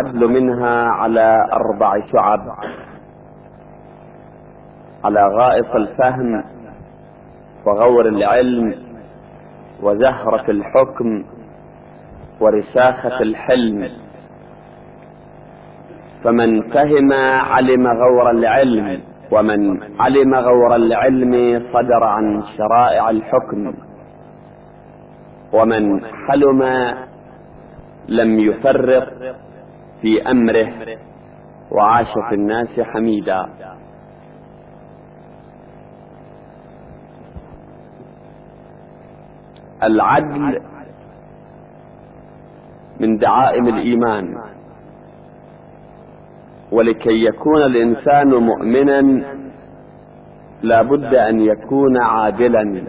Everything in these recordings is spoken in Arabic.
العدل منها على 4 شعب: على غائط الفهم، وغور العلم، وزهرة الحكم، ورساخة الحلم. فمن فهم علم غور العلم، ومن علم غور العلم صدر عن شرائع الحكم، ومن حلم لم يفرق في أمره وعاش في الناس حميدا. العدل من دعائم الإيمان، ولكي يكون الإنسان مؤمنا لا بد أن يكون عادلا.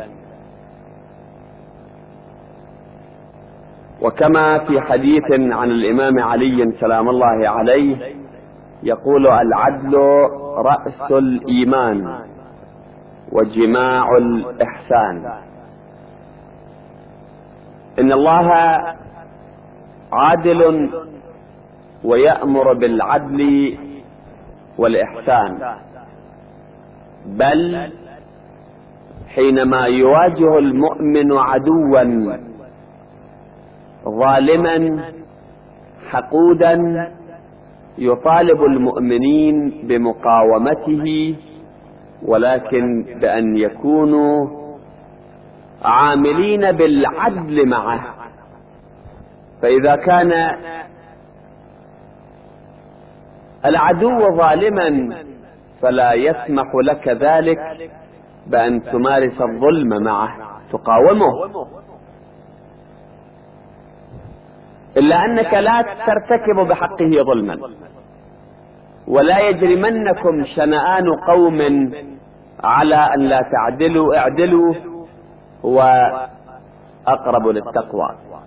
وكما في حديث عن الإمام علي سلام الله عليه يقول: العدل رأس الإيمان وجماع الإحسان. إن الله عادل ويأمر بالعدل والإحسان، بل حينما يواجه المؤمن عدوا ظالما حقودا يطالب المؤمنين بمقاومته، ولكن بأن يكونوا عاملين بالعدل معه. فإذا كان العدو ظالما فلا يسمح لك ذلك بأن تمارس الظلم معه تقاومه، إلا أنك لا ترتكب بحقه ظلما. ولا يجرمنكم شنآن قوم على أن لا تعدلوا، اعدلوا هو أقرب للتقوى.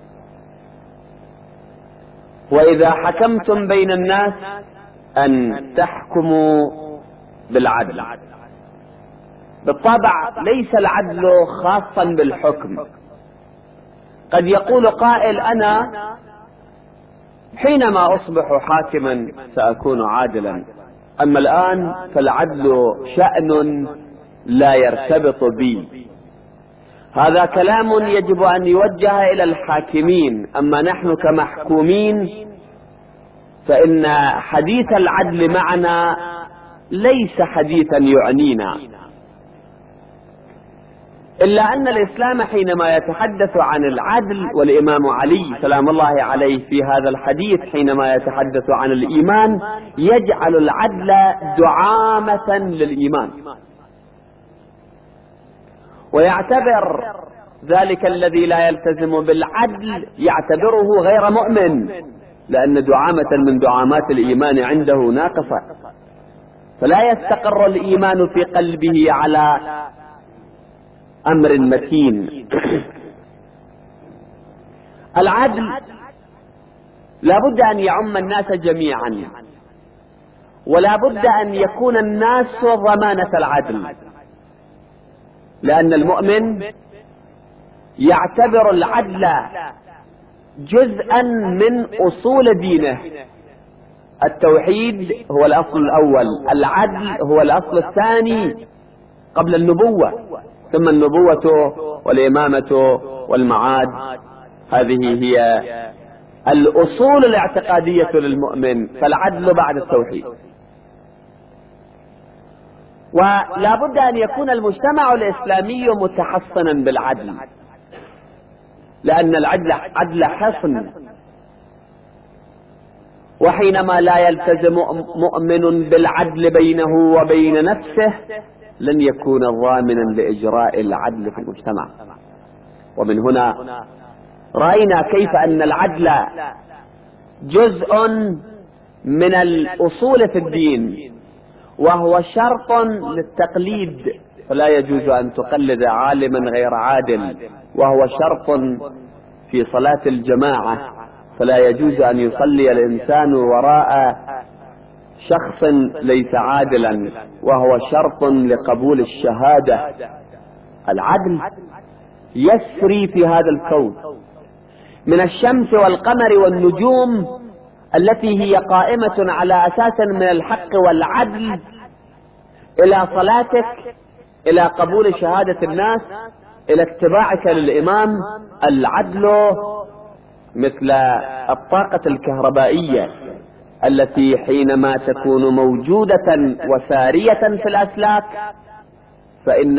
وإذا حكمتم بين الناس أن تحكموا بالعدل. بالطبع ليس العدل خاصا بالحكم. قد يقول قائل: أنا حينما أصبح حاكما سأكون عادلا، أما الآن فالعدل شأن لا يرتبط بي. هذا كلام يجب أن يوجه إلى الحاكمين. أما نحن كمحكومين فإن حديث العدل معنا ليس حديثا يعنينا، إلا أن الإسلام حينما يتحدث عن العدل، والإمام علي سلام الله عليه في هذا الحديث حينما يتحدث عن الإيمان يجعل العدل دعامة للإيمان، ويعتبر ذلك الذي لا يلتزم بالعدل يعتبره غير مؤمن، لأن دعامة من دعامات الإيمان عنده ناقصة، فلا يستقر الإيمان في قلبه على أمر متين. العدل لا بد أن يعم الناس جميعا، ولا بد أن يكون الناس ضمانة العدل، لأن المؤمن يعتبر العدل جزءا من أصول دينه. التوحيد هو الأصل الأول، العدل هو الأصل الثاني قبل النبوة، ثم النبوة والإمامة والمعاد. هذه هي الأصول الاعتقادية للمؤمن، فالعدل بعد التوحيد. ولا بد أن يكون المجتمع الإسلامي متحصنا بالعدل، لأن العدل عدل حصن، وحينما لا يلتزم مؤمن بالعدل بينه وبين نفسه لن يكون ضامنا لإجراء العدل في المجتمع. ومن هنا رأينا كيف أن العدل جزء من الأصول في الدين، وهو شرط للتقليد، فلا يجوز أن تقلد عالما غير عادل، وهو شرط في صلاة الجماعة، فلا يجوز أن يصلي الإنسان وراء شخص ليس عادلا، وهو شرط لقبول الشهادة. العدل يسري في هذا الكون من الشمس والقمر والنجوم التي هي قائمة على أساس من الحق والعدل إلى صلاتك، إلى قبول شهادة الناس، إلى اتباعك للإمام. العدل مثل الطاقة الكهربائية التي حينما تكون موجودة وسارية في الأسلاك فإن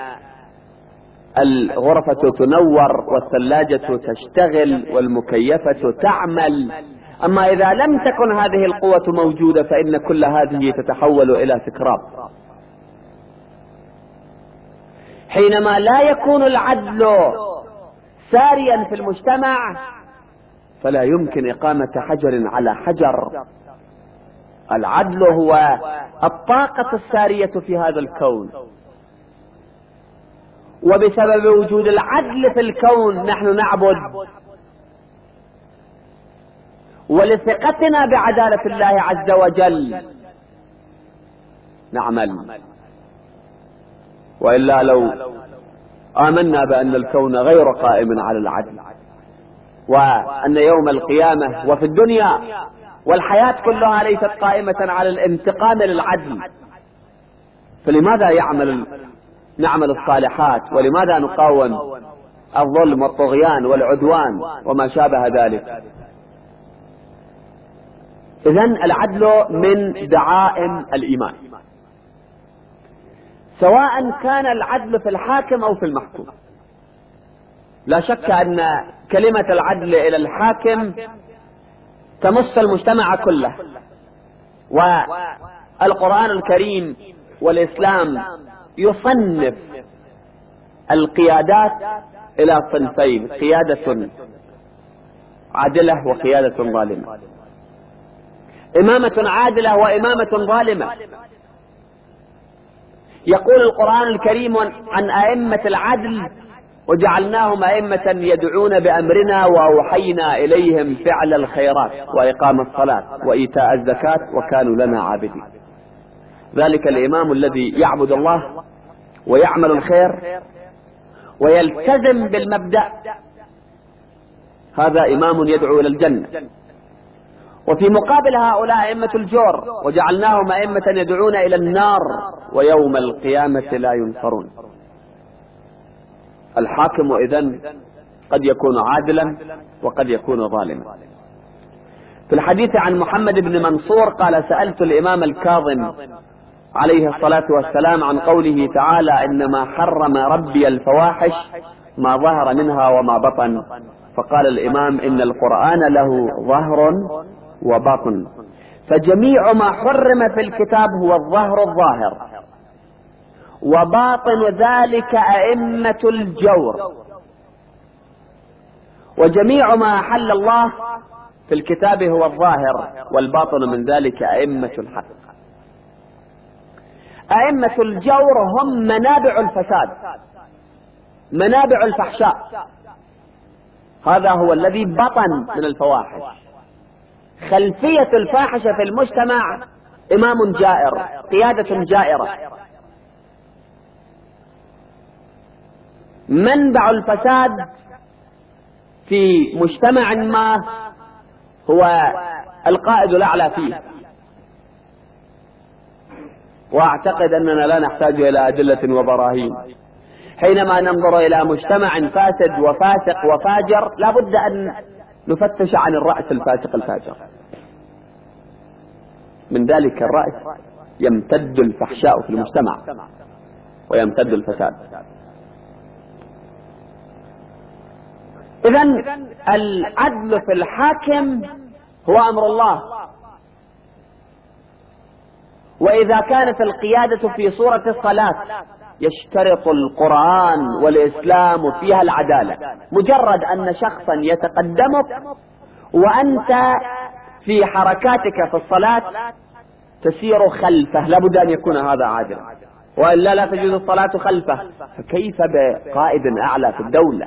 الغرفة تنور والثلاجة تشتغل والمكيفة تعمل. أما إذا لم تكن هذه القوة موجودة فإن كل هذه تتحول إلى سكراب. حينما لا يكون العدل ساريا في المجتمع فلا يمكن إقامة حجر على حجر. العدل هو الطاقة السارية في هذا الكون، وبسبب وجود العدل في الكون نحن نعبد، ولثقتنا بعدالة الله عز وجل نعمل. وإلا لو آمنا بأن الكون غير قائم على العدل، وأن يوم القيامة وفي الدنيا والحياة كلها ليست قائمة على الانتقام للعدل، فلماذا نعمل الصالحات؟ ولماذا نقاوم الظلم والطغيان والعدوان وما شابه ذلك؟ إذن العدل من دعائم الإيمان، سواء كان العدل في الحاكم أو في المحكوم. لا شك أن كلمة العدل إلى الحاكم تمس المجتمع كله، والقرآن الكريم والإسلام يصنف القيادات إلى صنفين: قيادة عادلة وقيادة ظالمة. إمامة عادلة وإمامة ظالمة. يقول القرآن الكريم عن أئمة العدل: وجعلناهم أئمة يدعون بأمرنا وأوحينا إليهم فعل الخيرات وإقام الصلاة وإيتاء الزكاة وكانوا لنا عابدين. ذلك الإمام الذي يعبد الله ويعمل الخير ويلتزم بالمبدأ، هذا إمام يدعو إلى الجنة. وفي مقابل هؤلاء أئمة الجور: وجعلناهم أئمة يدعون إلى النار ويوم القيامة لا ينصرون. الحاكم إذن قد يكون عادلا وقد يكون ظالما. في الحديث عن محمد بن منصور قال: سألت الإمام الكاظم عليه الصلاة والسلام عن قوله تعالى: إنما حرم ربي الفواحش ما ظهر منها وما بطن. فقال الإمام: إن القرآن له ظهر وبطن، فجميع ما حرم في الكتاب هو الظهر الظاهر، وباطن ذلك أئمة الجور، وجميع ما أحل الله في الكتاب هو الظاهر، والباطن من ذلك أئمة الحق. أئمة الجور هم منابع الفساد، منابع الفحشاء. هذا هو الذي بطن من الفواحش. خلفية الفاحشة في المجتمع إمام جائر، قيادة جائرة. منبع الفساد في مجتمع ما هو القائد الأعلى فيه. وأعتقد أننا لا نحتاج إلى أدلة وبراهين. حينما ننظر إلى مجتمع فاسد وفاسق وفاجر لا بد أن نفتش عن الرأس الفاسق الفاجر. من ذلك الرأس يمتد الفحشاء في المجتمع ويمتد الفساد. إذن العدل في الحاكم هو أمر الله. وإذا كانت القيادة في صورة الصلاة يشترط القرآن والإسلام فيها العدالة. مجرد أن شخصا يتقدمك وأنت في حركاتك في الصلاة تسير خلفه لابد أن يكون هذا عادلا، وإلا لا تجوز الصلاة خلفه. فكيف بقائد أعلى في الدولة؟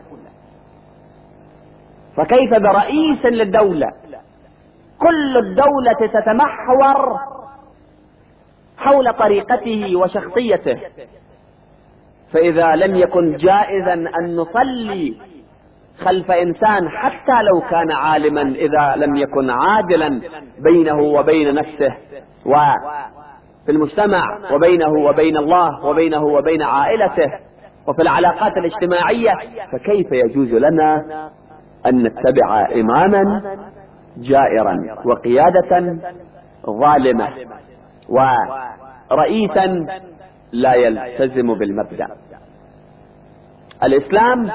فكيف برئيس للدولة؟ كل الدولة تتمحور حول طريقته وشخصيته. فإذا لم يكن جائزا أن نصلي خلف إنسان حتى لو كان عالما إذا لم يكن عادلا بينه وبين نفسه وفي المجتمع وبينه وبين الله وبينه وبين عائلته وفي العلاقات الاجتماعية، فكيف يجوز لنا أن نتبع إماما جائرا وقيادة ظالمة ورئيسا لا يلتزم بالمبدأ؟ الإسلام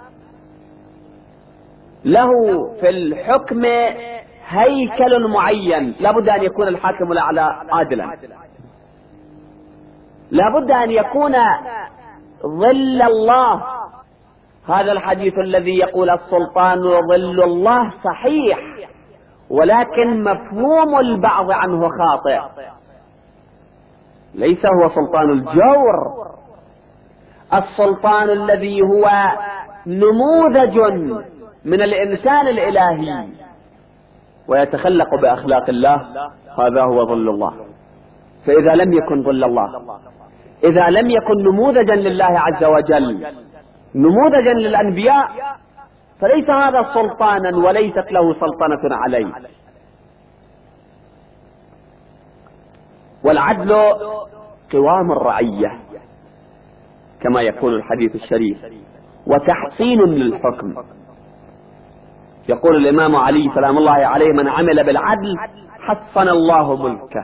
له في الحكم هيكل معين، لابد أن يكون الحاكم الأعلى عادلا، لابد أن يكون ظل الله. هذا الحديث الذي يقول السلطان ظل الله صحيح، ولكن مفهوم البعض عنه خاطئ. ليس هو سلطان الجور، السلطان الذي هو نموذج من الإنسان الإلهي ويتخلق بأخلاق الله، هذا هو ظل الله. فإذا لم يكن ظل الله، إذا لم يكن نموذجا لله عز وجل، نموذجا للأنبياء، فليس هذا سلطانا وليست له سلطنة عليه. والعدل قوام الرعية كما يقول الحديث الشريف، وتحسين للحكم. يقول الإمام علي سلام الله عليه: من عمل بالعدل حسن الله ملكه.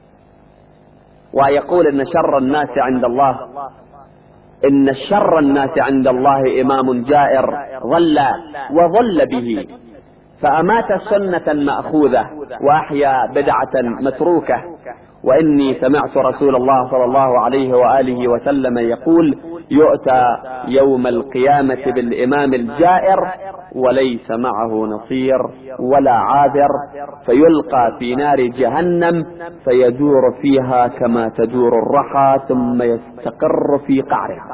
ويقول إن شر الناس عند الله، إن شر الناس عند الله إمام جائر ظل وظل به، فأمات سنة مأخوذة وأحيا بدعة متروكة. وإني سمعت رسول الله صلى الله عليه وآله وسلم يقول: يؤتى يوم القيامة بالإمام الجائر وليس معه نصير ولا عاذر، فيلقى في نار جهنم فيدور فيها كما تدور الرحى ثم يستقر في قعرها،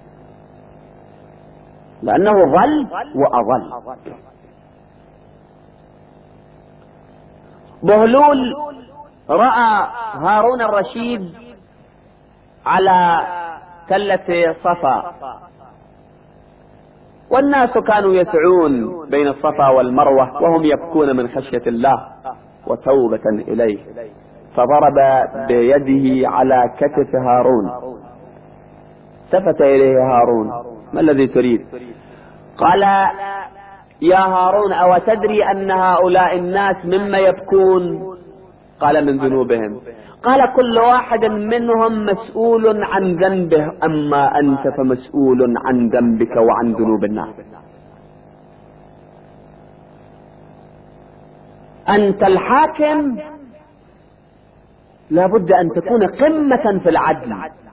لأنه ظل وأظل. بهلول رأى هارون الرشيد على تلة صفا، والناس كانوا يسعون بين الصفا والمروة وهم يبكون من خشية الله وتوبة إليه، فضرب بيده على كتف هارون. التفت إليه هارون: ما الذي تريد؟ قال: يا هارون، أو تدري أن هؤلاء الناس مما يبكون؟ قال: من ذنوبهم. قال: كل واحد منهم مسؤول عن ذنبه، أما أنت فمسؤول عن ذنبك وعن ذنوب الناس. أنت الحاكم، لابد أن تكون قمة في العدل،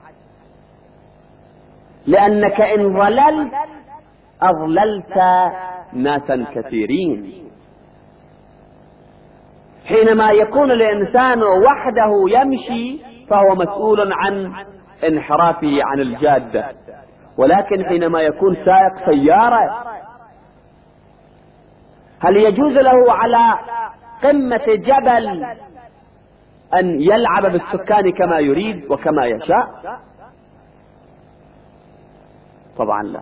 لأنك إن ضللت أضللت ناسا كثيرين. حينما يكون الإنسان وحده يمشي فهو مسؤول عن انحرافه عن الجادة، ولكن حينما يكون سائق سيارة، هل يجوز له على قمة جبل أن يلعب بالسكان كما يريد وكما يشاء؟ طبعا لا،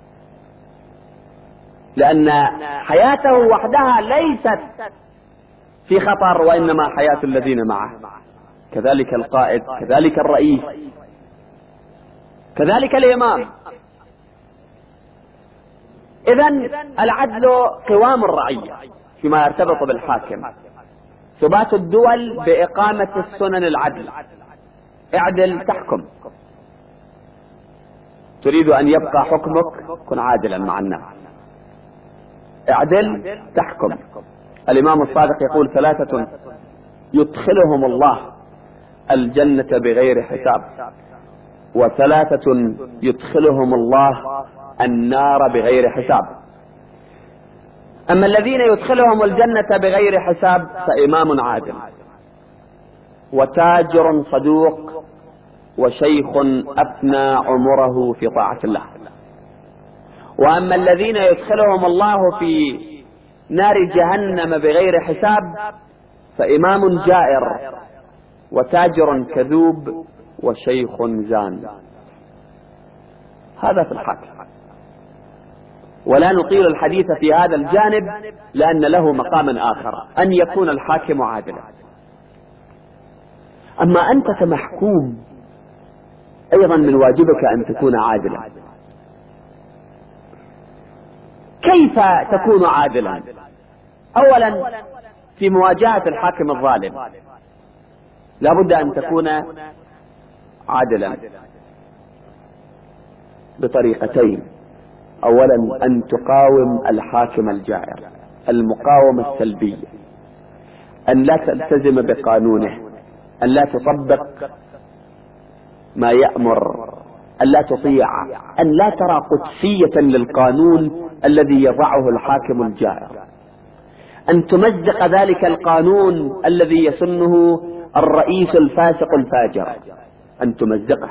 لأن حياته وحدها ليست في خطر، وإنما حياة الذين معه. كذلك القائد، كذلك الرئيس، كذلك الإمام. إذن العدل قوام الرعية فيما يرتبط بالحاكم. ثبات الدول بإقامة السنن العدل. اعدل تحكم. تريد أن يبقى حكمك، كن عادلا مع الناس. اعدل تحكم. الإمام الصادق يقول: ثلاثة يدخلهم الله الجنة بغير حساب، وثلاثة يدخلهم الله النار بغير حساب. أما الذين يدخلهم الجنة بغير حساب فإمام عادل، وتاجر صدوق، وشيخ أفنى عمره في طاعة الله. وأما الذين يدخلهم الله في نار جهنم بغير حساب فإمام جائر، وتاجر كذوب، وشيخ زان. هذا في الحاكم. ولا نطيل الحديث في هذا الجانب لأن له مقاما آخر، أن يكون الحاكم عادلا. أما أنت كمحكوم أيضا من واجبك أن تكون عادلا. كيف تكون عادلا؟ أولا في مواجهة الحاكم الظالم لا بد أن تكون عادلا بطريقتين. أولا أن تقاوم الحاكم الجائر المقاومة السلبية، أن لا تلتزم بقانونه، أن لا تطبق ما يأمر، أن لا تطيع، أن لا ترى قدسية للقانون الذي يضعه الحاكم الجائر، أن تمزق ذلك القانون الذي يسنه الرئيس الفاسق الفاجر، أن تمزقه.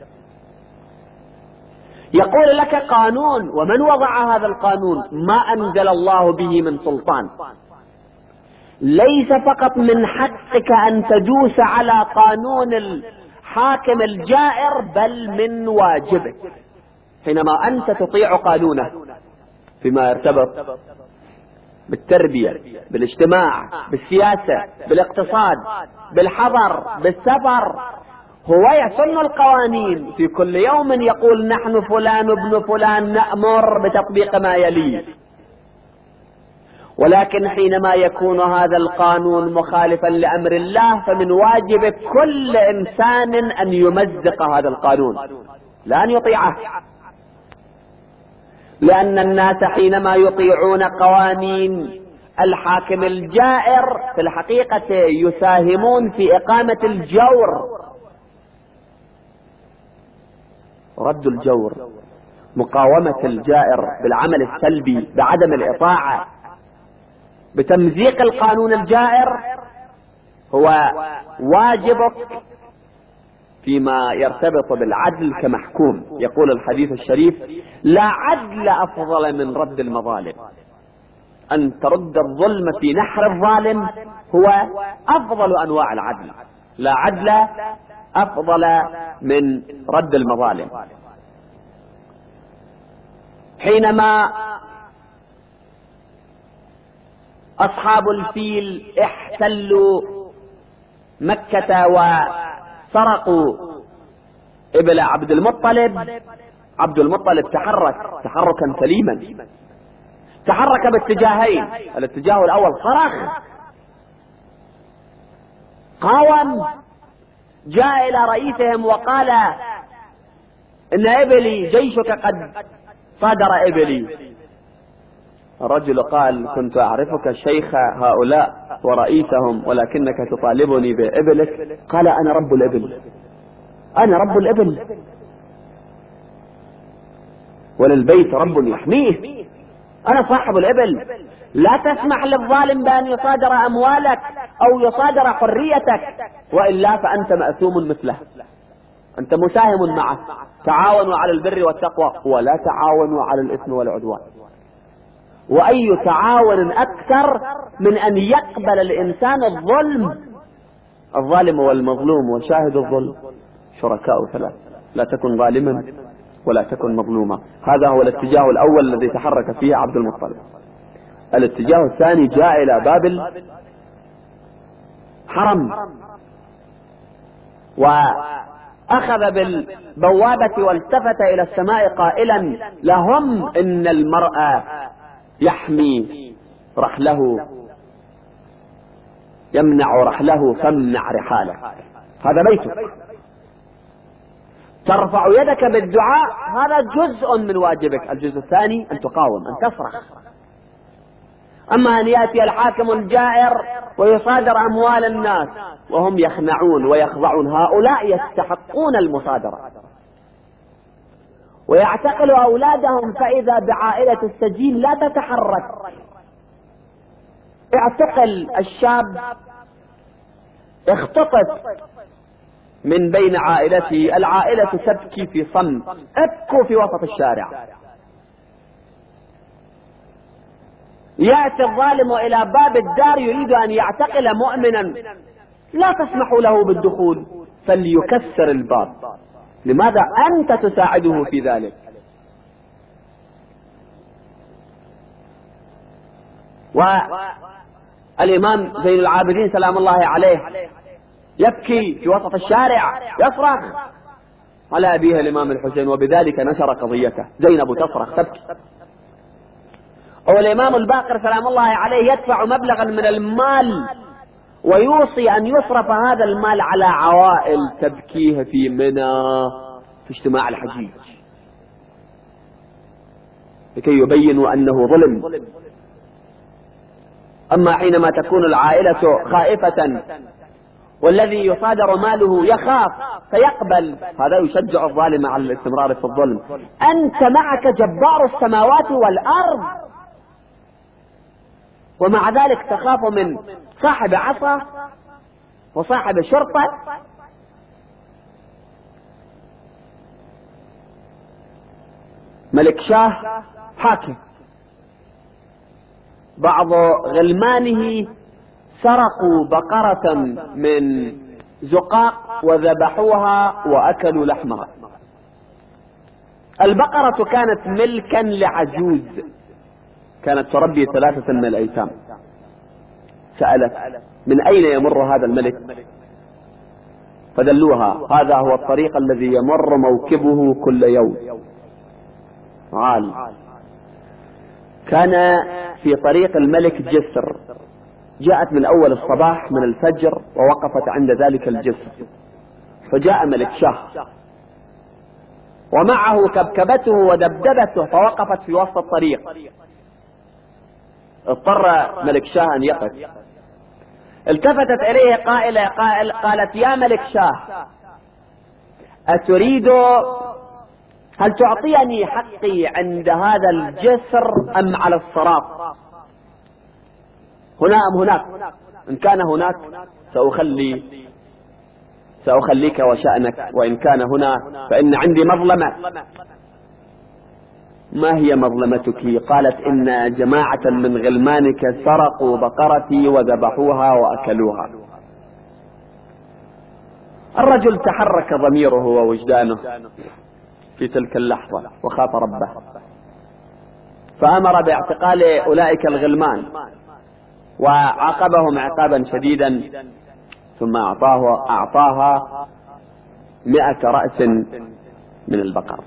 يقول لك قانون، ومن وضع هذا القانون؟ ما أنزل الله به من سلطان. ليس فقط من حقك أن تدوس على قانون الحاكم الجائر، بل من واجبك حينما أنت تطيع قانونه فيما يرتبط بالتربية، بالاجتماع، بالسياسة، بالاقتصاد، بالحضر، بالسفر. هو يسن القوانين في كل يوم، يقول نحن فلان ابن فلان نأمر بتطبيق ما يليه. ولكن حينما يكون هذا القانون مخالفا لأمر الله فمن واجب كل إنسان أن يمزق هذا القانون، لا أن يطيعه. لأن الناس حينما يطيعون قوانين الحاكم الجائر في الحقيقة يساهمون في إقامة الجور. رد الجور، مقاومة الجائر بالعمل السلبي، بعدم الإطاعة، بتمزيق القانون الجائر، هو واجبك فيما يرتبط بالعدل كمحكوم. يقول الحديث الشريف: لا عدل أفضل من رد المظالم. أن ترد الظلم في نحر الظالم هو أفضل أنواع العدل. لا عدل أفضل من رد المظالم. حينما أصحاب الفيل احتلوا مكة وسرقوا ابل عبد المطلب، عبد المطلب تحرك تحركا سليما، تحرك باتجاهين. الاتجاه الأول صرخ، قاوم، جاء إلى رئيسهم وقال: إن إبلي، جيشك قد صادر إبلي. الرجل قال: كنت أعرفك شيخ هؤلاء ورئيسهم، ولكنك تطالبني بإبلك. قال: أنا رب الإبل، أنا رب الإبل، وللبيت رب يحميه، أنا صاحب الإبل. لا تسمح للظالم بأن يصادر أموالك أو يصادر حريتك، وإلا فأنت مأثوم مثله، أنت مساهم معه. تعاونوا على البر والتقوى ولا تعاونوا على الإثم والعدوان. وأي تعاون أكثر من أن يقبل الإنسان الظلم؟ الظالم والمظلوم وشاهد الظلم شركاء ثلاث، لا تكن ظالما ولا تكن مظلوما. هذا هو الاتجاه الأول الذي تحرك فيه عبد المطلب. الاتجاه الثاني جاء إلى باب الحرم وأخذ بالبوابة والتفت إلى السماء قائلا: لهم إن المرأة يحمي رحله، يمنع رحله فامنع رحاله. هذا بيتك، ترفع يدك بالدعاء، هذا جزء من واجبك. الجزء الثاني أن تقاوم، أن تصرخ. أما أن يأتي الحاكم الجائر ويصادر أموال الناس وهم يخنعون ويخضعون، هؤلاء يستحقون المصادرة، ويعتقل أولادهم، فإذا بعائلة السجين لا تتحرك. اعتقل الشاب، اختطف من بين عائلته، العائلة تبكي في صمت، ابكوا في وسط الشارع. يأتي الظالم إلى باب الدار يريد أن يعتقل مؤمنا، لا تسمحوا له بالدخول، فليكسر الباب. لماذا؟ أنت تساعده في ذلك. والإمام زين العابدين سلام الله عليه يبكي في وسط الشارع يصرخ على أبيه الإمام الحسين، وبذلك نشر قضيته. زينب تصرخ تبكي، والإمام الباقر سلام الله عليه يدفع مبلغا من المال ويوصي أن يصرف هذا المال على عوائل تبكيه في منى في اجتماع الحجيج لكي يبينوا أنه ظلم. أما حينما تكون العائلة خائفة والذي يصادر ماله يخاف فيقبل، هذا يشجع الظالم على الاستمرار في الظلم. أنت معك جبار السماوات والأرض ومع ذلك تخاف من صاحب عصا وصاحب شرطة. ملك شاه حاكم، بعض غلمانه سرقوا بقرة من زقاق وذبحوها وأكلوا لحمها. البقرة كانت ملكا لعجوز كانت تربي 3 من الأيتام. سألت من أين يمر هذا الملك؟ فدلوها هذا هو الطريق الذي يمر موكبه كل يوم. عال كان في طريق الملك جسر، جاءت من أول الصباح من الفجر ووقفت عند ذلك الجسر، فجاء ملك شاه ومعه كبكبته ودبدبته فوقفت في وسط الطريق. اضطر ملك شاه أن يقف. التفتت إليه قالت يا ملك شاه أتريد هل تعطيني حقي عند هذا الجسر أم على الصراط؟ هنا أم هناك؟ إن كان هناك سأخليك وشأنك، وإن كان هنا فإن عندي مظلمة. ما هي مظلمتك؟ قالت إن جماعة من غلمانك سرقوا بقرتي وذبحوها وأكلوها. الرجل تحرك ضميره ووجدانه في تلك اللحظة وخاف ربه، فأمر باعتقال أولئك الغلمان وعاقبهم عقابا شديدا، ثم أعطاها 100 رأس من البقر.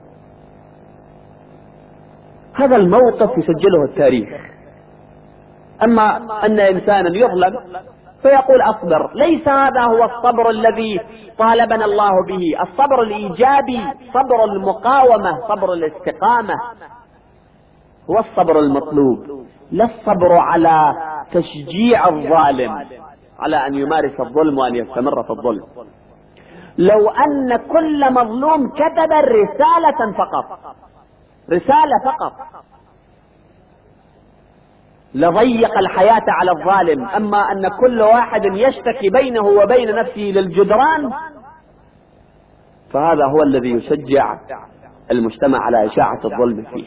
هذا الموقف يسجله التاريخ. أما أن إنسانا يظلم فيقول أصبر، ليس هذا هو الصبر الذي طالبنا الله به. الصبر الإيجابي، صبر المقاومة، صبر الاستقامة هو الصبر المطلوب، لا الصبر على تشجيع الظالم على أن يمارس الظلم وأن يستمر في الظلم. لو أن كل مظلوم كتب رسالة فقط لضيق الحياة على الظالم. أما أن كل واحد يشتكي بينه وبين نفسه للجدران فهذا هو الذي يشجع المجتمع على إشاعة الظلم فيه.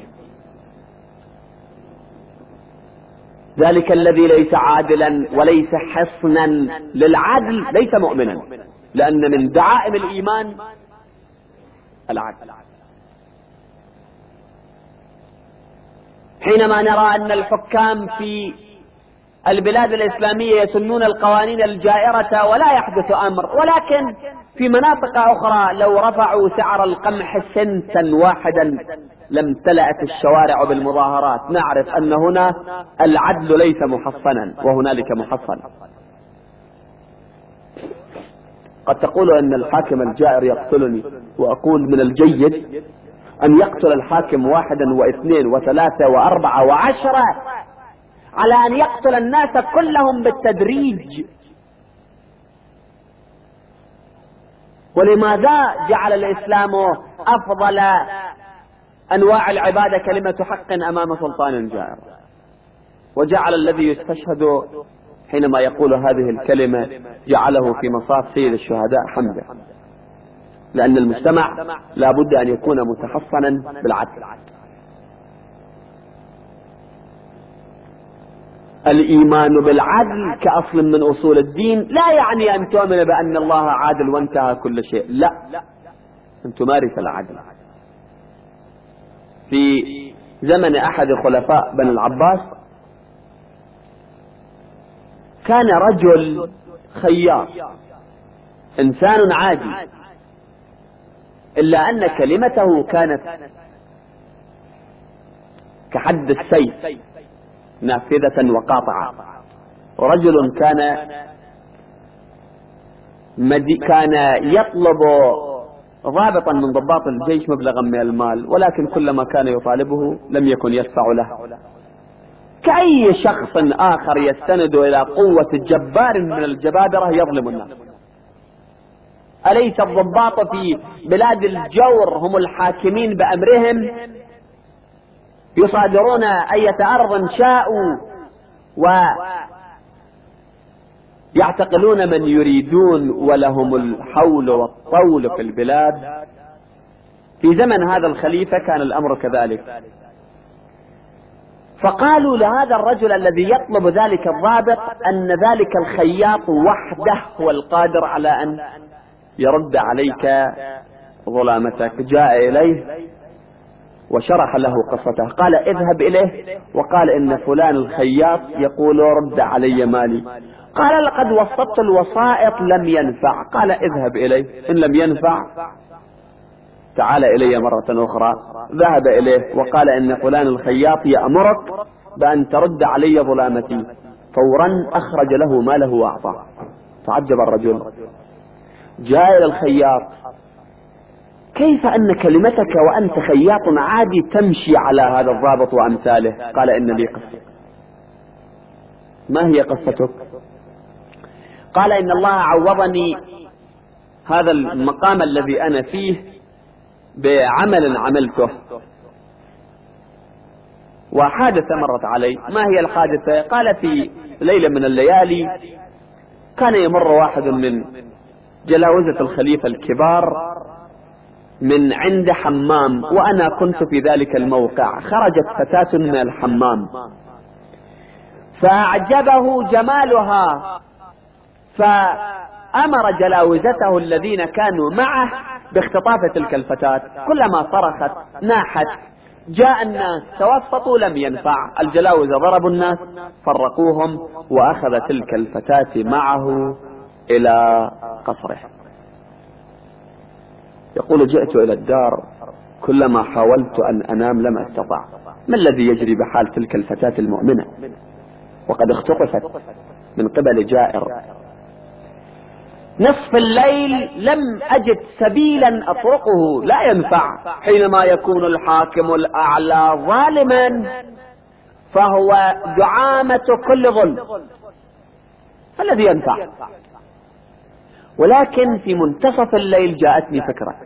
ذلك الذي ليس عادلا وليس حصنا للعدل ليس مؤمنا، لأن من دعائم الإيمان العدل. حينما نرى أن الحكام في البلاد الإسلامية يسنون القوانين الجائرة ولا يحدث أمر، ولكن في مناطق أخرى لو رفعوا سعر القمح سنتا واحدا لامتلأت الشوارع بالمظاهرات، نعرف أن هنا العدل ليس محصنا وهنالك محصن. قد تقول أن الحاكم الجائر يقتلني، وأقول من الجيد أن يقتل الحاكم 1 و2 و3 و4 و10 على أن يقتل الناس كلهم بالتدريج. ولماذا جعل الإسلام أفضل أنواع العبادة كلمة حق أمام سلطان جائر، وجعل الذي يستشهد حينما يقول هذه الكلمة جعله في مصاف سيد الشهداء حمزة؟ لأن المجتمع لا بد أن يكون متحصنا بالعدل. الإيمان بالعدل كأصل من أصول الدين لا يعني أن تؤمن بأن الله عادل وانتهى كل شيء، لا، أن تمارس العدل. في زمن أحد خلفاء بني العباس كان رجل خياط إنسان عادي، إلا أن كلمته كانت كحد السيف نافذة وقاطعة. رجل كان يطلب ضابطا من ضباط الجيش مبلغا من المال، ولكن كلما كان يطالبه لم يكن يدفع له. كأي شخص آخر يستند إلى قوة جبار من الجبابرة يظلم الناس. أليس الضباط في بلاد الجور هم الحاكمين بأمرهم، يصادرون أية أرض شاءوا ويعتقلون من يريدون، ولهم الحول والطول في البلاد. في زمن هذا الخليفة كان الأمر كذلك. فقالوا لهذا الرجل الذي يطلب ذلك الضابط أن ذلك الخياط وحده هو القادر على أن يرد عليك ظلامتك. جاء إليه وشرح له قصته، قال اذهب إليه وقال إن فلان الخياط يقول رد علي مالي. قال لقد وسطت الوسائط لم ينفع. قال اذهب إليه، إن لم ينفع تعال إلي مرة أخرى. ذهب إليه وقال إن فلان الخياط يأمرك بأن ترد علي ظلامتي. فورا أخرج له ماله وأعطاه. تعجب الرجل، جاء إلى الخياط: كيف أن كلمتك وأنت خياط عادي تمشي على هذا الضابط وأمثاله؟ قال إن لي قصة. ما هي قصتك؟ قال إن الله عوضني هذا المقام الذي أنا فيه بعمل عملته، وحادثة مرت علي. ما هي الحادثة؟ قال في ليلة من الليالي كان يمر واحد من جلاوزة الخليفة الكبار من عند حمام، وأنا كنت في ذلك الموقع. خرجت فتاة من الحمام فأعجبه جمالها، فأمر جلاوزته الذين كانوا معه باختطاف تلك الفتاة. كلما صرخت ناحت، جاء الناس توسطوا لم ينفع. الجلاوزة ضربوا الناس فرقوهم، وأخذ تلك الفتاة معه إلى قصره. يقول جئت إلى الدار، كلما حاولت أن أنام لم أستطع. ما الذي يجري بحال تلك الفتاة المؤمنة وقد اختطفت من قبل جائر؟ نصف الليل لم أجد سبيلا أطرقه. لا ينفع. حينما يكون الحاكم الأعلى ظالما فهو دعامة كل ظلم، الذي ينفع. ولكن في منتصف الليل جاءتني فكرة.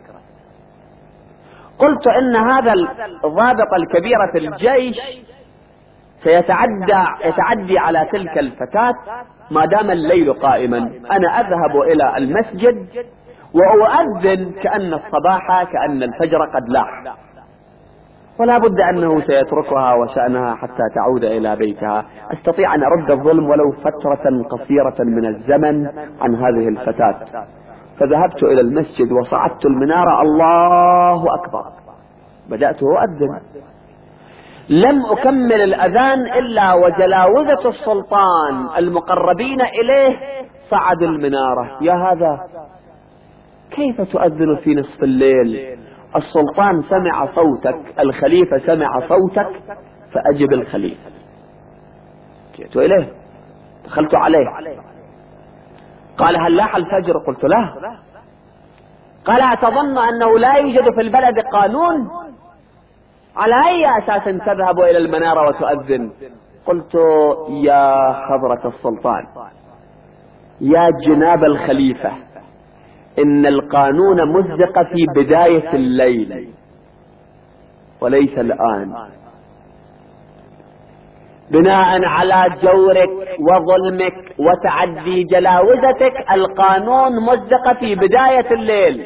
قلت إن هذا الضابط الكبير في الجيش سيتعدي على تلك الفتاة ما دام الليل قائما. أنا أذهب إلى المسجد وأؤذن كأن الصباح كأن الفجر قد لاح، ولا بد أنه سيتركها وشأنها حتى تعود إلى بيتها. أستطيع أن أرد الظلم ولو فترة قصيرة من الزمن عن هذه الفتاة. فذهبت إلى المسجد وصعدت المنارة، الله أكبر، بدأت أؤذن. لم أكمل الأذان إلا وجلاوزة السلطان المقربين إليه صعدوا المنارة. يا هذا، كيف تؤذن في نصف الليل؟ السلطان سمع صوتك، الخليفة سمع صوتك، فأجب الخليفة. جئت إليه، دخلت عليه، قال هل لاح الفجر؟ قلت لا. قال أتظن أنه لا يوجد في البلد قانون؟ على أي أساس تذهب إلى المنارة وتؤذن؟ قلت يا حضرة السلطان، يا جناب الخليفة، إن القانون مزق في بداية الليل وليس الآن. بناء على جورك وظلمك وتعدي جلاوزتك القانون مزق في بداية الليل.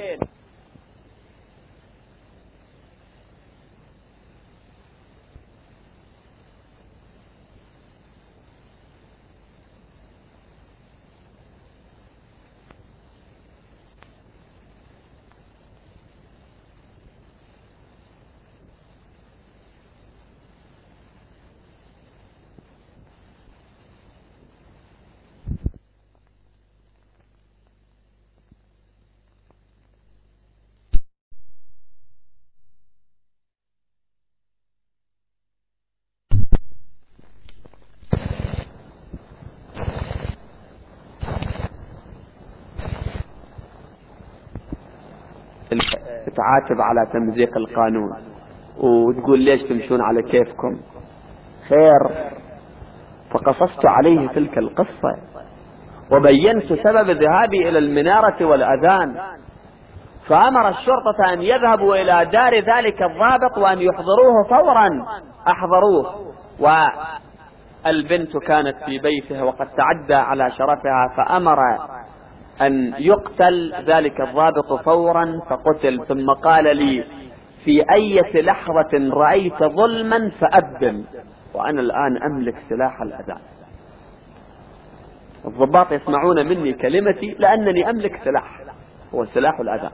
وتعاتب على تمزيق القانون وتقول ليش تمشون على كيفكم. خير، فقصصت عليه تلك القصة وبينت سبب ذهابي إلى المنارة والأذان، فأمر الشرطة أن يذهبوا إلى دار ذلك الضابط وأن يحضروه فورا. أحضروه، والبنت كانت في بيته وقد تعدى على شرفها، فأمر أن يقتل ذلك الضابط فورا فقتل. ثم قال لي: في أي لحظة رأيت ظلما فأبدل، وأنا الآن أملك سلاح الأذان. الضباط يسمعون مني كلمتي لأنني أملك سلاح، هو سلاح الأذان.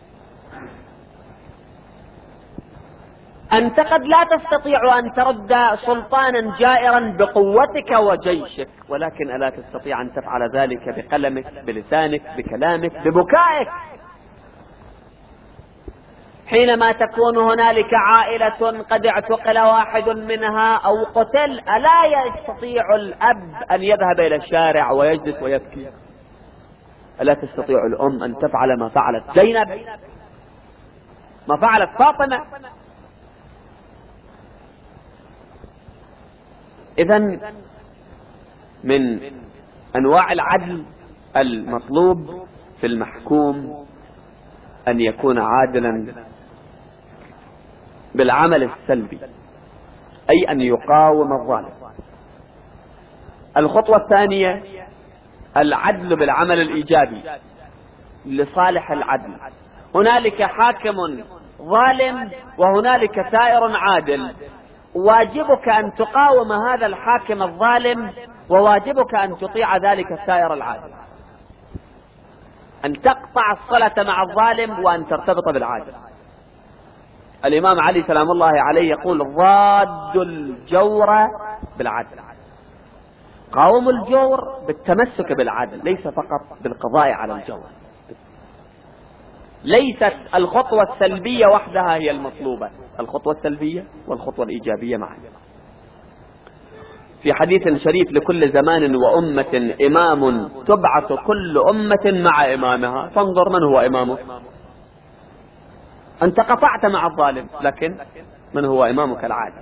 أنت قد لا تستطيع أن ترد سلطانا جائرا بقوتك وجيشك، ولكن ألا تستطيع أن تفعل ذلك بقلمك، بلسانك، بكلامك، ببكائك. حينما تكون هنالك عائلة قد اعتقل واحد منها أو قتل، ألا يستطيع الأب أن يذهب إلى الشارع ويجلس ويبكي؟ ألا تستطيع الأم أن تفعل ما فعلت زينب، ما فعلت فاطمة؟ إذن من أنواع العدل المطلوب في المحكوم أن يكون عادلا بالعمل السلبي، أي أن يقاوم الظالم. الخطوة الثانية العدل بالعمل الإيجابي لصالح العدل. هنالك حاكم ظالم وهنالك ثائر عادل، واجبك أن تقاوم هذا الحاكم الظالم، وواجبك أن تطيع ذلك الثائر العادل، أن تقطع الصلة مع الظالم وأن ترتبط بالعادل. الإمام علي سلام الله عليه يقول: ضاد الجور بالعدل. قاوم الجور بالتمسك بالعدل، ليس فقط بالقضاء على الجور. ليست الخطوة السلبية وحدها هي المطلوبة، الخطوة السلبية والخطوة الإيجابية معا. في حديث شريف: لكل زمان وأمة إمام تبعث كل أمة مع إمامها، فانظر من هو إمامك. أنت قطعت مع الظالم، لكن من هو إمامك العادل؟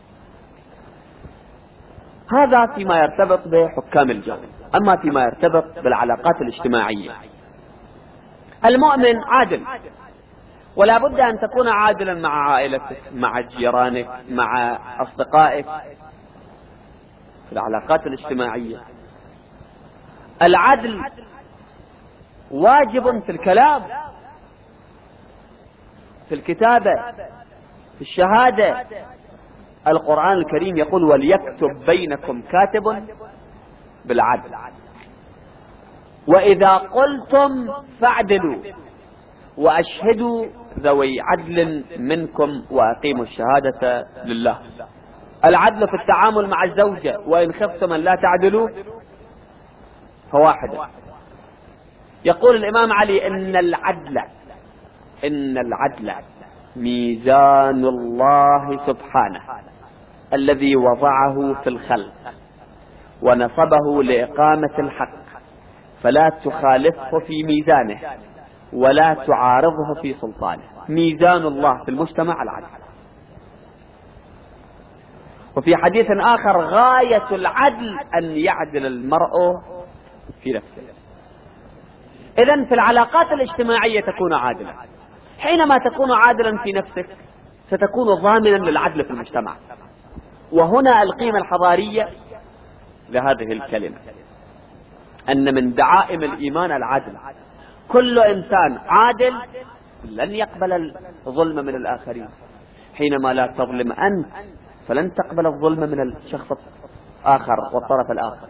هذا فيما يرتبط بحكام الجور. أما فيما يرتبط بالعلاقات الاجتماعية، المؤمن عادل، ولا بد أن تكون عادلا مع عائلتك، مع جيرانك، مع أصدقائك، في العلاقات الاجتماعية. العدل واجب في الكلام، في الكتابة، في الشهادة. القرآن الكريم يقول: وليكتب بينكم كاتب بالعدل، وإذا قلتم فاعدلوا وأشهدوا ذوي عدل منكم وأقيموا الشهادة لله. العدل في التعامل مع الزوجة: وإن خفتم أن لا تعدلوا فواحدة. يقول الإمام علي: إن العدل ميزان الله سبحانه الذي وضعه في الخلق ونصبه لإقامة الحق، فلا تخالفه في ميزانه ولا تعارضه في سلطانه. ميزان الله في المجتمع العدل. وفي حديث آخر: غاية العدل أن يعدل المرء في نفسه. إذن في العلاقات الاجتماعية تكون عادلا. حينما تكون عادلا في نفسك ستكون ضامنا للعدل في المجتمع. وهنا القيمة الحضارية لهذه الكلمة، أن من دعائم الإيمان العدل. كل إنسان عادل لن يقبل الظلم من الآخرين. حينما لا تظلم أنت فلن تقبل الظلم من الشخص الآخر والطرف الآخر.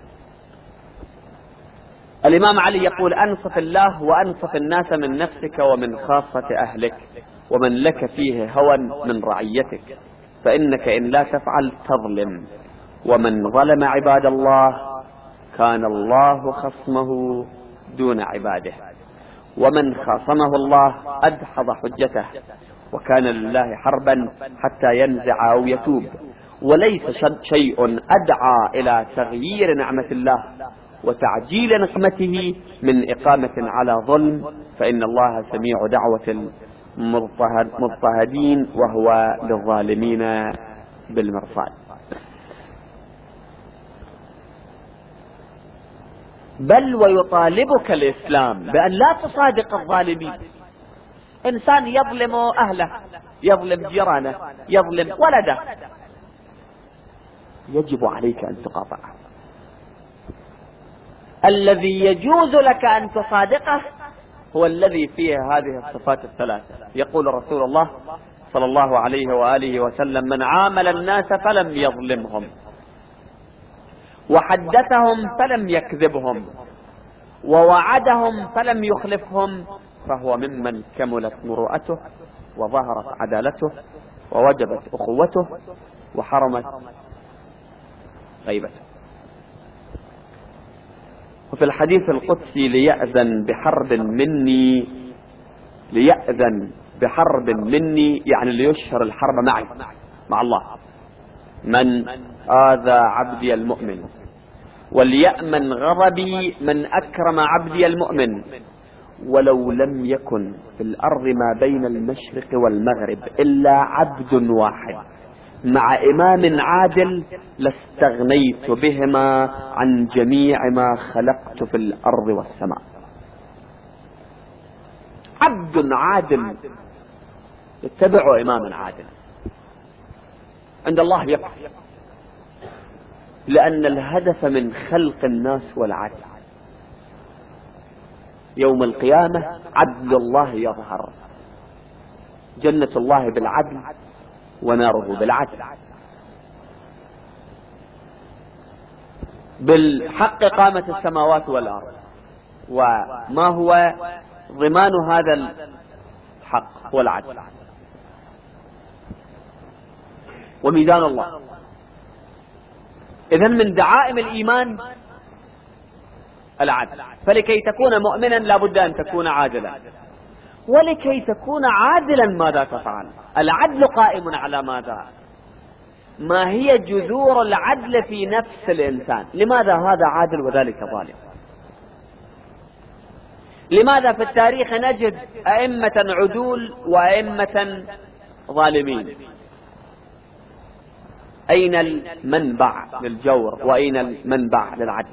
الإمام علي يقول: أنصف الله وأنصف الناس من نفسك ومن خاصة أهلك ومن لك فيه هوى من رعيتك، فإنك إن لا تفعل تظلم، ومن ظلم عباد الله كان الله خصمه دون عباده، ومن خاصمه الله أدحض حجته، وكان لله حربا حتى ينزع أو يتوب. وليس شيء أدعى إلى تغيير نعمة الله وتعجيل نقمته من إقامة على ظلم، فإن الله سميع دعوة مضطهدين وهو للظالمين بالمرصاد. بل ويطالبك الإسلام بأن لا تصادق الظالمين. إنسان يظلم أهله، يظلم جيرانه، يظلم ولده، يجب عليك أن تقاطعه. الذي يجوز لك أن تصادقه هو الذي فيه هذه الصفات الثلاثة. يقول رسول الله صلى الله عليه وآله وسلم: من عامل الناس فلم يظلمهم، وحدثهم فلم يكذبهم، ووعدهم فلم يخلفهم، فهو ممن كملت مروءته، وظهرت عدالته، ووجبت أخوته، وحرمت غيبته. وفي الحديث القدسي: ليأذن بحرب مني، يعني ليشهر الحرب معي، مع الله، من آذى عبدي المؤمن، وليأمن غضبي من أكرم عبدي المؤمن. ولو لم يكن في الأرض ما بين المشرق والمغرب إلا عبد واحد مع إمام عادل لاستغنيت بهما عن جميع ما خلقت في الأرض والسماء. عبد عادل يتبع إماما عادل عند الله يكفي، لأن الهدف من خلق الناس والعدل. يوم القيامة عدل الله يظهر، جنة الله بالعدل وناره بالعدل. بالحق قامت السماوات والأرض. وما هو ضمان هذا الحق؟ هو العدل وميزان الله. إذن من دعائم الإيمان العدل. فلكي تكون مؤمنا لابد أن تكون عادلا، ولكي تكون عادلا ماذا تفعل؟ العدل قائم على ماذا؟ ما هي جذور العدل في نفس الإنسان؟ لماذا هذا عادل وذلك ظالم؟ لماذا في التاريخ نجد أئمة عدول وأئمة ظالمين؟ أين المنبع للجور وأين المنبع للعدل؟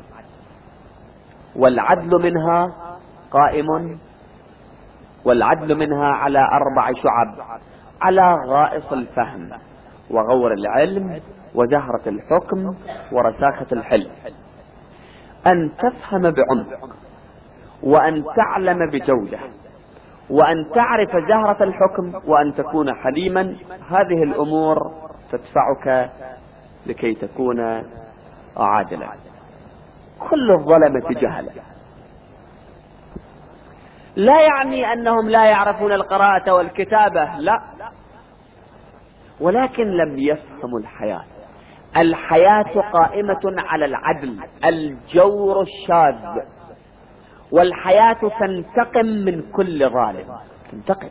والعدل منها قائم، والعدل منها على 4 شعب: على غائص الفهم، وغور العلم، وزهرة الحكم، ورساخة الحلم. أن تفهم بعمق، وأن تعلم بجودة، وأن تعرف زهرة الحكم، وأن تكون حليما. هذه الأمور تدفعك لكي تكون عادلا. كل الظلمة جهلة، لا يعني أنهم لا يعرفون القراءة والكتابة، لا، ولكن لم يفهموا الحياة. الحياة قائمة على العدل، الجور الشاذ، والحياة تنتقم من كل ظالم، تنتقم،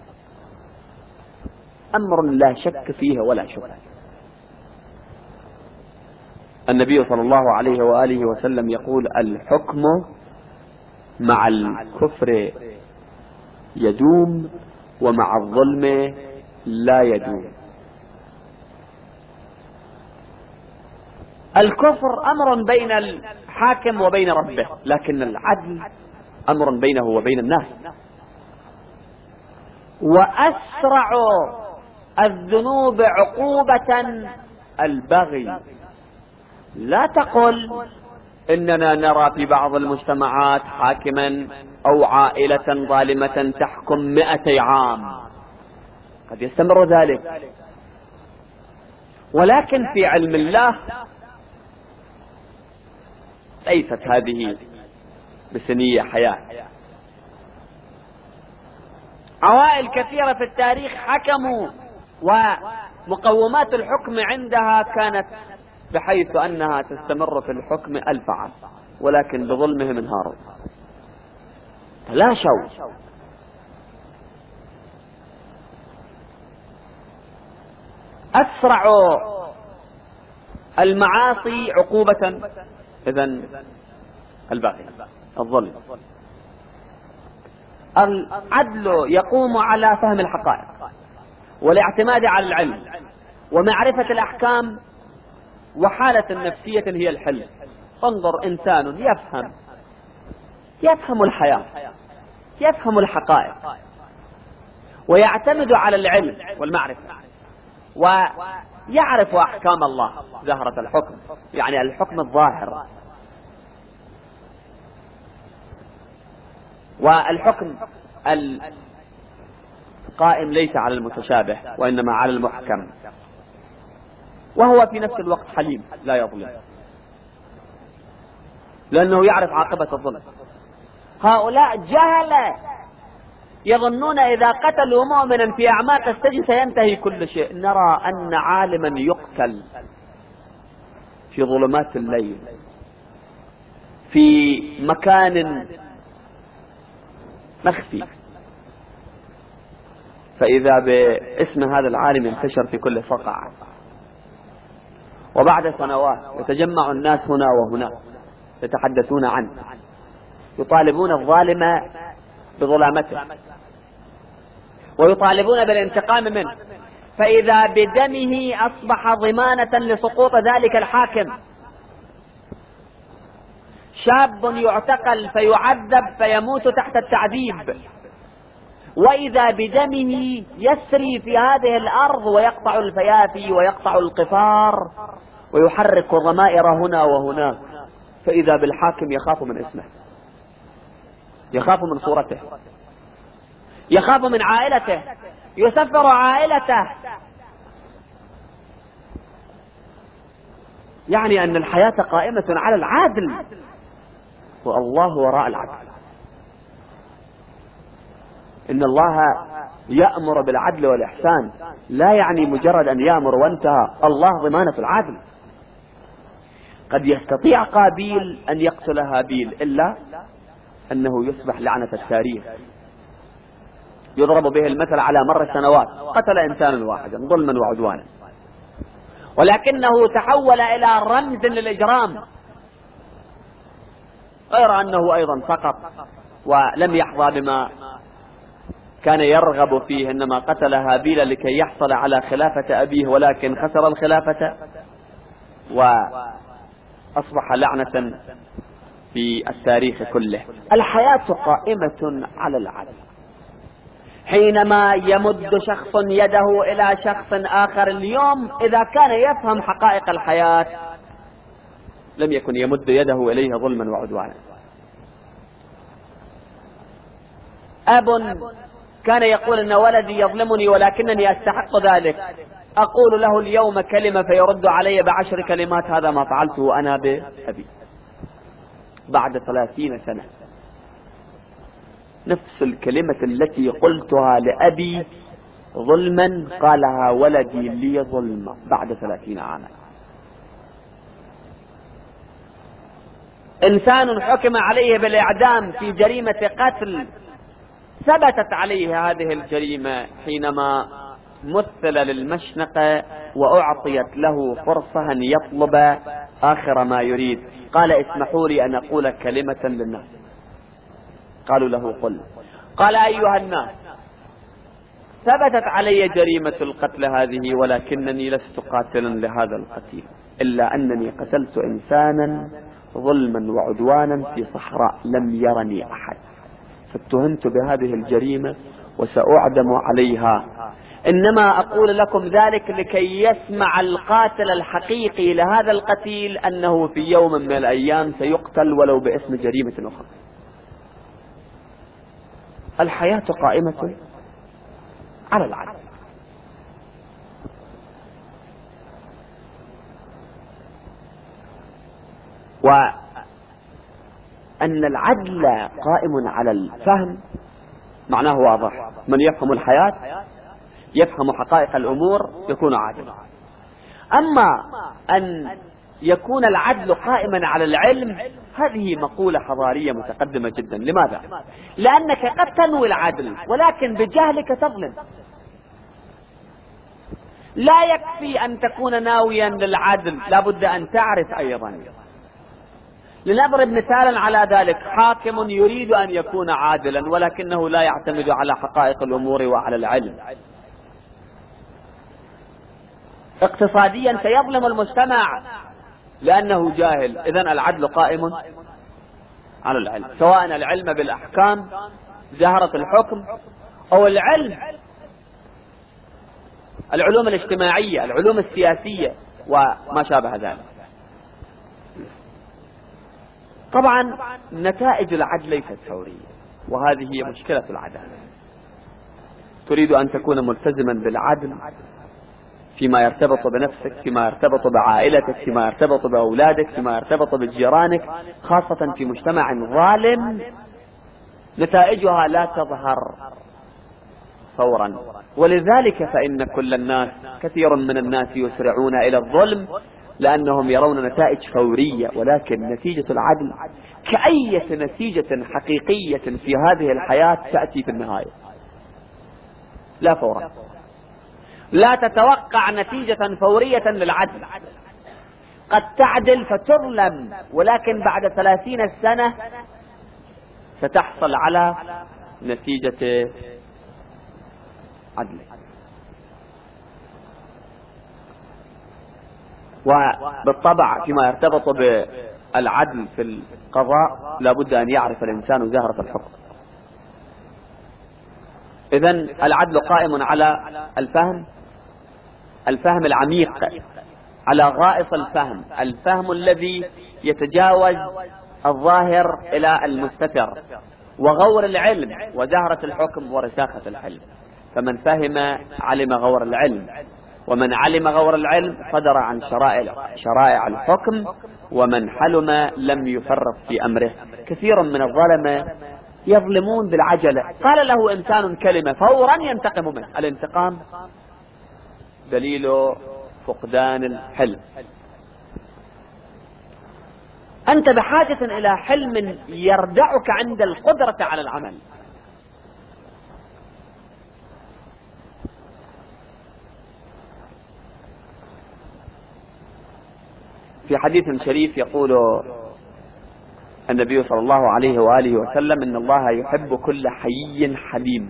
أمر لا شك فيه ولا شبهة. النبي صلى الله عليه وآله وسلم يقول: الحكم مع الكفر يدوم، ومع الظلم لا يدوم. الكفر أمر بين الحاكم وبين ربه، لكن العدل أمر بينه وبين الناس. وأسرع الذنوب عقوبة البغي. لا تقل إننا نرى في بعض المجتمعات حاكما أو عائلة ظالمة تحكم 200 عام، قد يستمر ذلك، ولكن في علم الله ليست هذه بسنية حياة. عوائل كثيرة في التاريخ حكموا، ومقومات الحكم عندها كانت بحيث أنها تستمر في الحكم 1000 عام، ولكن بظلمهم انهاروا، تلاشوا. أسرع المعاصي عقوبة إذن الباقي الظلم. العدل يقوم على فهم الحقائق والاعتماد على العلم ومعرفة الأحكام وحالة نفسية هي الحل. انظر، إنسان يفهم الحياة، يفهم الحقائق، ويعتمد على العلم والمعرفة، ويعرف أحكام الله زهرة الحكم، يعني الحكم الظاهر، والحكم القائم ليس على المتشابه وإنما على المحكم، وهو في نفس الوقت حليم لا يظلم، لأنه يعرف عاقبة الظلم. هؤلاء جهلة يظنون إذا قتلوا مؤمنا في أعماق السجن سينتهي كل شيء. نرى أن عالما يقتل في ظلمات الليل في مكان مخفي، فإذا باسم هذا العالم انتشر في كل صقعة، وبعد سنوات يتجمع الناس هنا وهنا يتحدثون عنه، يطالبون الظالم بظلامته ويطالبون بالانتقام منه، فإذا بدمه أصبح ضمانة لسقوط ذلك الحاكم. شاب يعتقل فيعذب فيموت تحت التعذيب، وإذا بدمه يسري في هذه الأرض ويقطع الفيافي ويقطع القفار ويحرك الضمائر هنا وهناك، فإذا بالحاكم يخاف من اسمه، يخاف من صورته، يخاف من عائلته، يسفر عائلته. يعني أن الحياة قائمة على العدل، والله وراء العدل. إن الله يأمر بالعدل والإحسان، لا يعني مجرد أن يأمر وانتهى، الله ضمانة العدل. قد يستطيع قابيل أن يقتل هابيل، إلا أنه يصبح لعنة التاريخ، يضرب به المثل على مر السنوات. قتل إنسانا واحدا ظلما وعدوانا، ولكنه تحول إلى رمز للإجرام، غير أنه أيضا سقط ولم يحظى بما كان يرغب فيه، إنما قتل هابيل لكي يحصل على خلافة أبيه، ولكن خسر الخلافة وأصبح لعنة في التاريخ كله. الحياة قائمة على العدل. حينما يمد شخص يده إلى شخص آخر اليوم، إذا كان يفهم حقائق الحياة لم يكن يمد يده إليه ظلما وعدوانا. أب كان يقول إن ولدي يظلمني ولكنني أستحق ذلك، أقول له اليوم كلمة فيرد علي ب10 كلمات، هذا ما فعلته أنا بأبي. بعد 30 سنة نفس الكلمة التي قلتها لأبي ظلما قالها ولدي لي ظلما بعد 30 عاما. إنسان حكم عليه بالإعدام في جريمة قتل، ثبتت عليه هذه الجريمة حينما مثل للمشنقة وأعطيت له فرصة أن يطلب آخر ما يريد، قال اسمحوا لي أن أقول كلمة للناس. قالوا له قل. قال أيها الناس، ثبتت علي جريمة القتل هذه، ولكنني لست قاتلا لهذا القتيل، إلا أنني قتلت إنسانا ظلما وعدوانا في صحراء لم يرني أحد، فاتهمت بهذه الجريمة وسأعدم عليها. إنما أقول لكم ذلك لكي يسمع القاتل الحقيقي لهذا القتيل أنه في يوم من الأيام سيقتل ولو باسم جريمة أخرى. الحياة قائمة على العدل. وأن العدل قائم على الفهم معناه واضح، من يفهم الحياة يفهم حقائق الأمور يكون عادلا. أما أن يكون العدل قائما على العلم، هذه مقولة حضارية متقدمة جدا. لماذا؟ لأنك قد تنوي العدل ولكن بجهلك تظلم. لا يكفي أن تكون ناويا للعدل، لابد أن تعرف أيضا. لنضرب مثالا على ذلك: حاكم يريد أن يكون عادلا ولكنه لا يعتمد على حقائق الأمور وعلى العلم. اقتصاديا سيظلم المجتمع لأنه جاهل. إذن العدل قائم على العلم، سواء العلم بالأحكام زهرة الحكم أو العلوم الاجتماعية، العلوم السياسية وما شابه ذلك. طبعا نتائج العدل ليست فورية، وهذه هي مشكلة العدالة. تريد أن تكون ملتزما بالعدل فيما يرتبط بنفسك، فيما يرتبط بعائلتك، فيما يرتبط بأولادك، فيما يرتبط بجيرانك، خاصة في مجتمع ظالم نتائجها لا تظهر فورا. ولذلك فإن كل الناس، كثير من الناس يسرعون إلى الظلم لأنهم يرون نتائج فورية، ولكن نتيجة العدل كأي نتيجة حقيقية في هذه الحياة تأتي في النهاية لا فورا. لا تتوقع نتيجة فورية للعدل، قد تعدل فتظلم، ولكن بعد 30 سنة ستحصل على نتيجة عدل. وبالطبع فيما يرتبط بالعدل في القضاء لابد أن يعرف الإنسان زهرة الحكم. إذن العدل قائم على الفهم العميق، على غائص الفهم الذي يتجاوز الظاهر إلى المستتر، وغور العلم وزهرة الحكم ورساخة الحلم. فمن فهم علم غور العلم، ومن علم غور العلم صدر عن شرائع الحكم، ومن حلم لم يفرط في أمره. كثير من الظلمة يظلمون بالعجلة، قال له إنسان كلمة فورا ينتقم منه. الانتقام دليل فقدان الحلم. أنت بحاجة إلى حلم يردعك عند القدرة على العمل. في حديث شريف يقول النبي صلى الله عليه وآله وسلم: إن الله يحب كل حيي حليم،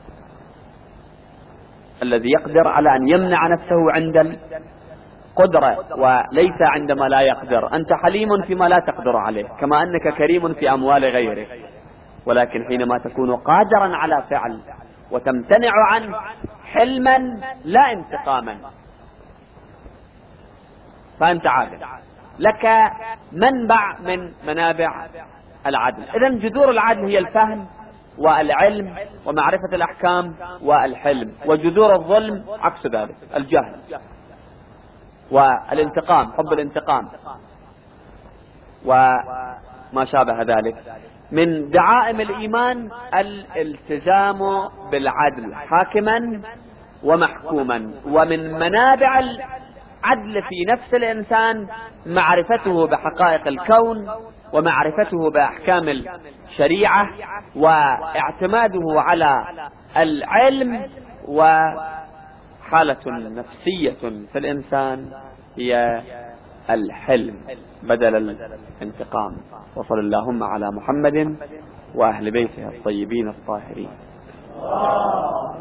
الذي يقدر على أن يمنع نفسه عند القدرة وليس عندما لا يقدر. أنت حليم فيما لا تقدر عليه، كما أنك كريم في أموال غيرك، ولكن حينما تكون قادرا على فعل وتمتنع عنه حلما لا انتقاما فأنت عادل، لك منبع من منابع العدل. إذن جذور العدل هي الفهم والعلم ومعرفة الأحكام والحلم، وجذور الظلم عكس ذلك: الجهل والانتقام، حب الانتقام وما شابه ذلك. من دعائم الإيمان الالتزام بالعدل حاكما ومحكوما، ومن منابع العدل في نفس الإنسان معرفته بحقائق الكون، ومعرفته بأحكام الشريعة، واعتماده على العلم. وحالة نفسية في الإنسان هي الحلم بدل الانتقام. وصل اللهم على محمد وأهل بيته الطيبين الطاهرين.